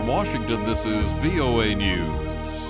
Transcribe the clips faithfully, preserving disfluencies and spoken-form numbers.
from Washington, this is V O A News.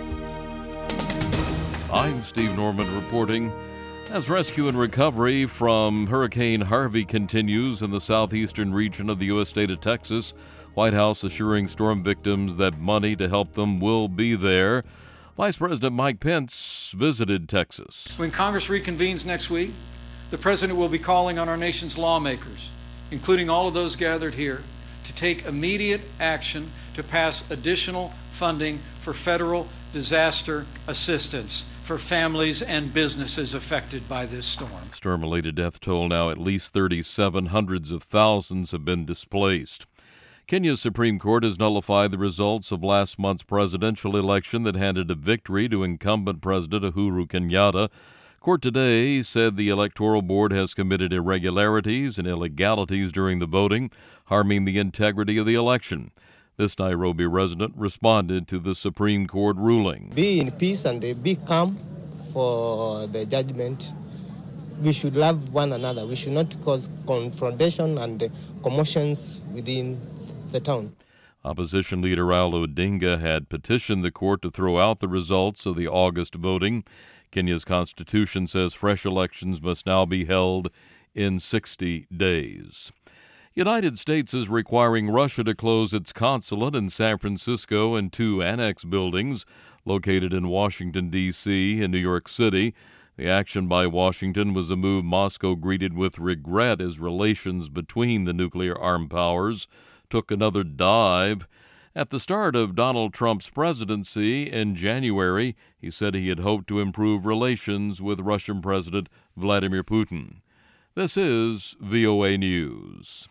I'm Steve Norman reporting. As rescue and recovery from Hurricane Harvey continues in the southeastern region of the U S state of Texas, White House assuring storm victims that money to help them will be there. Vice President Mike Pence visited Texas. When Congress reconvenes next week, the President will be calling on our nation's lawmakers, including all of those gathered here, to take immediate action to pass additional funding for federal disaster assistance for families and businesses affected by this storm. Storm-related death toll now at least thirty-seven. Hundreds of thousands have been displaced. Kenya's Supreme Court has nullified the results of last month's presidential election that handed a victory to incumbent President Uhuru Kenyatta. Court today said the Electoral Board has committed irregularities and illegalities during the voting, harming the integrity of the election. This Nairobi resident responded to the Supreme Court ruling. Be in peace and be calm for the judgment. We should love one another. We should not cause confrontation and commotions within the town. Opposition leader Raila Odinga had petitioned the court to throw out the results of the August voting. Kenya's constitution says fresh elections must now be held in sixty days. United States is requiring Russia to close its consulate in San Francisco and two annex buildings located in Washington, D C and New York City. The action by Washington was a move Moscow greeted with regret as relations between the nuclear-armed powers took another dive. At the start of Donald Trump's presidency in January, he said he had hoped to improve relations with Russian President Vladimir Putin. This is V O A News.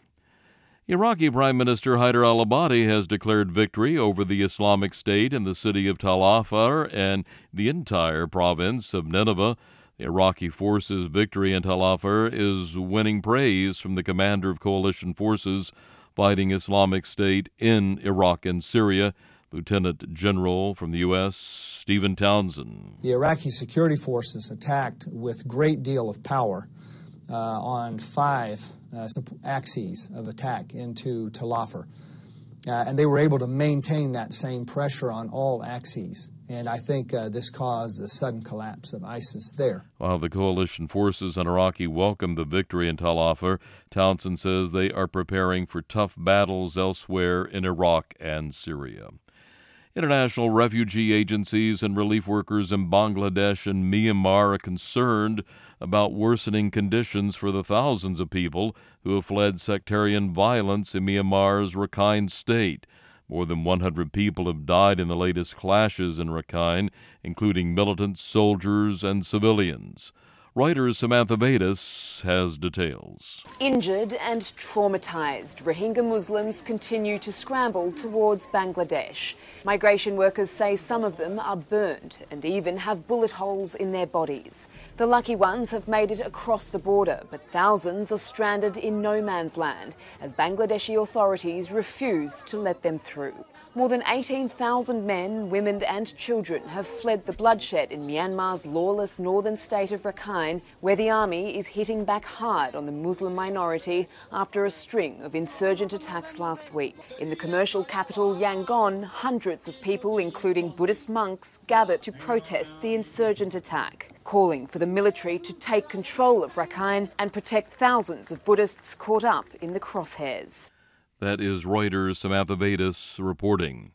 Iraqi Prime Minister Haider al-Abadi has declared victory over the Islamic State in the city of Tal Afar and the entire province of Nineveh. The Iraqi forces' victory in Tal Afar is winning praise from the commander of coalition forces fighting Islamic State in Iraq and Syria, Lieutenant General from the U S, Stephen Townsend. The Iraqi security forces attacked with great deal of power uh, on five uh, axes of attack into Tal Afar. Uh, and they were able to maintain that same pressure on all axes. And I think uh, this caused the sudden collapse of ISIS there. While the coalition forces in Iraqi welcomed the victory in Tal Afar, Townsend says they are preparing for tough battles elsewhere in Iraq and Syria. International refugee agencies and relief workers in Bangladesh and Myanmar are concerned about worsening conditions for the thousands of people who have fled sectarian violence in Myanmar's Rakhine State. More than one hundred people have died in the latest clashes in Rakhine, including militants, soldiers, and civilians. Reuters' Samantha Vedas has details. Injured and traumatized, Rohingya Muslims continue to scramble towards Bangladesh. Migration workers say some of them are burned and even have bullet holes in their bodies. The lucky ones have made it across the border, but thousands are stranded in no man's land as Bangladeshi authorities refuse to let them through. More than eighteen thousand men, women and children have fled the bloodshed in Myanmar's lawless northern state of Rakhine, where the army is hitting back hard on the Muslim minority after a string of insurgent attacks last week. In the commercial capital Yangon, hundreds of people, including Buddhist monks, gathered to protest the insurgent attack, calling for the military to take control of Rakhine and protect thousands of Buddhists caught up in the crosshairs. That is Reuters' Samantha Vedas reporting.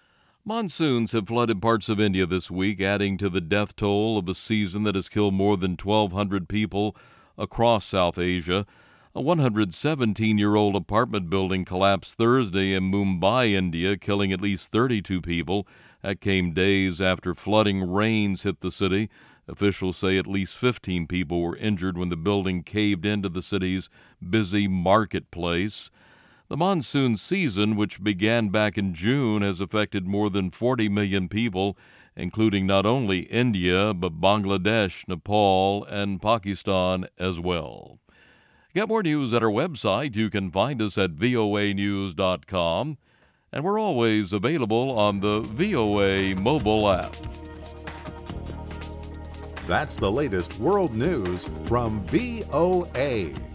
Monsoons have flooded parts of India this week, adding to the death toll of a season that has killed more than twelve hundred people across South Asia. A one hundred seventeen-year-old apartment building collapsed Thursday in Mumbai, India, killing at least thirty-two people. That came days after flooding rains hit the city. Officials say at least fifteen people were injured when the building caved into the city's busy marketplace. The monsoon season, which began back in June, has affected more than forty million people, including not only India, but Bangladesh, Nepal, and Pakistan as well. Get more news at our website. You can find us at V O A news dot com, and we're always available on the V O A mobile app. That's the latest world news from V O A.